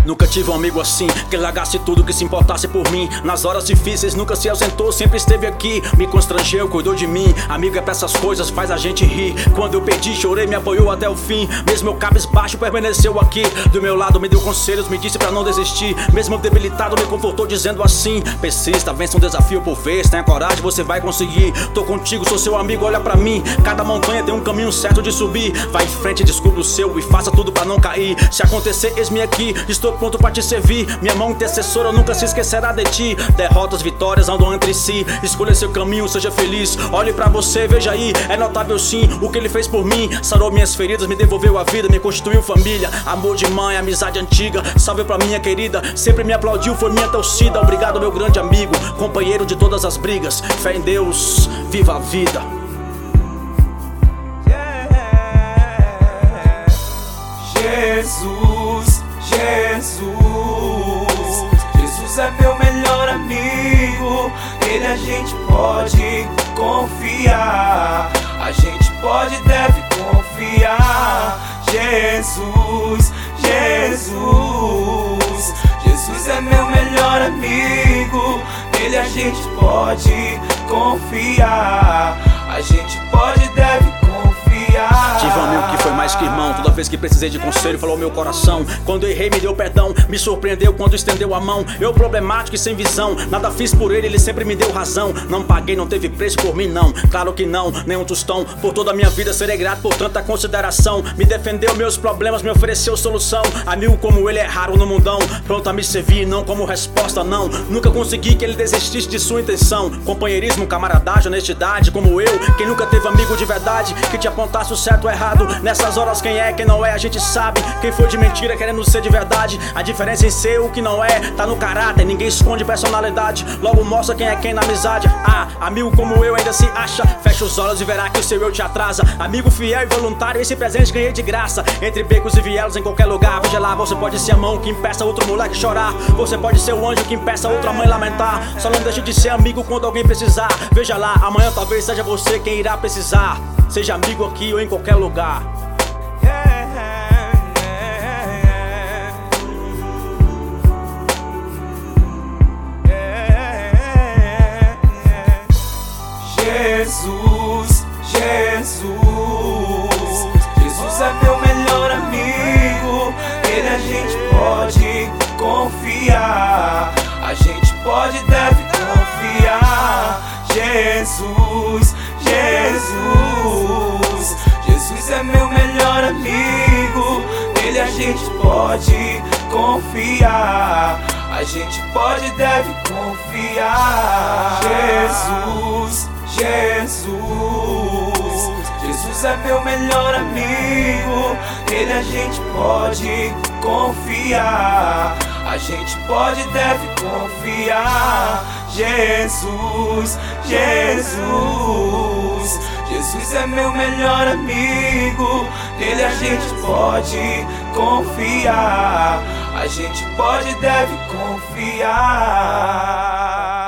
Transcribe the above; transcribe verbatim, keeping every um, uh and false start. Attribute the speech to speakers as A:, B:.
A: Nunca tive um amigo assim, que largasse tudo, que se importasse por mim. Nas horas difíceis nunca se ausentou, sempre esteve aqui. Me constrangeu, cuidou de mim. Amigo é pra essas coisas, faz a gente rir. Quando eu perdi, chorei, me apoiou até o fim. Mesmo eu cabisbaixo, permaneceu aqui. Do meu lado me deu conselhos, me disse pra não desistir. Mesmo eu debilitado, me confortou dizendo assim: persista, vença um desafio por vez. Tenha coragem, você vai conseguir. Tô contigo, sou seu amigo, olha pra mim. Cada montanha tem um caminho certo de subir. Vai em frente, descubra o seu e faça tudo pra não cair. Se acontecer, eis-me aqui, estou pronto pra te servir. Minha mão intercessora nunca se esquecerá de ti. Derrotas, vitórias andam entre si. Escolha seu caminho, seja feliz. Olhe pra você, veja aí, é notável sim o que ele fez por mim. Sarou minhas feridas, me devolveu a vida, me constituiu família. Amor de mãe, amizade antiga. Salve pra minha querida, sempre me aplaudiu, foi minha torcida. Obrigado meu grande amigo, companheiro de todas as brigas. Fé em Deus, viva a vida.
B: Jesus, Jesus, Jesus é meu melhor amigo. Nele a gente pode confiar, a gente pode e deve confiar. Jesus, Jesus, Jesus é meu melhor amigo. Nele a gente pode confiar, a gente pode e deve confiar.
A: Tive um amigo que foi mais que irmão. Toda vez que precisei de conselho, falou meu coração. Quando eu errei, me deu perdão. Me surpreendeu quando estendeu a mão. Eu problemático e sem visão, nada fiz por ele, ele sempre me deu razão. Não paguei, não teve preço por mim não. Claro que não, nem um tostão. Por toda a minha vida serei grato por tanta consideração. Me defendeu meus problemas, me ofereceu solução. Amigo como ele é raro no mundão. Pronto a me servir, não como resposta não. Nunca consegui que ele desistisse de sua intenção. Companheirismo, camaradagem, honestidade. Como eu, quem nunca teve amigo de verdade, que te apontasse o certo ou errado. Nessas horas quem é, quem não é, a gente sabe. Quem foi de mentira querendo ser de verdade. A diferença em ser o que não é, tá no caráter. Ninguém esconde personalidade, logo mostra quem é quem na amizade. Ah, amigo como eu ainda se acha. Fecha os olhos e verá que o seu eu te atrasa. Amigo fiel e voluntário, esse presente ganhei de graça. Entre becos e vielos em qualquer lugar. Veja lá, você pode ser a mão que impeça outro moleque chorar. Você pode ser o anjo que impeça outra mãe lamentar. Só não deixe de ser amigo quando alguém precisar. Veja lá, amanhã talvez seja você quem irá precisar. Seja amigo aqui ou em qualquer lugar.
B: Jesus, Jesus, Jesus é meu melhor amigo. Nele a gente pode confiar, a gente pode e deve confiar. Jesus, Jesus, Jesus é meu melhor amigo. Nele a gente pode confiar, a gente pode e deve confiar. Jesus, Jesus, Jesus é meu melhor amigo. Nele a gente pode confiar, a gente pode e deve confiar. Jesus, Jesus, Jesus é meu melhor amigo. Nele a gente pode confiar, a gente pode e deve confiar.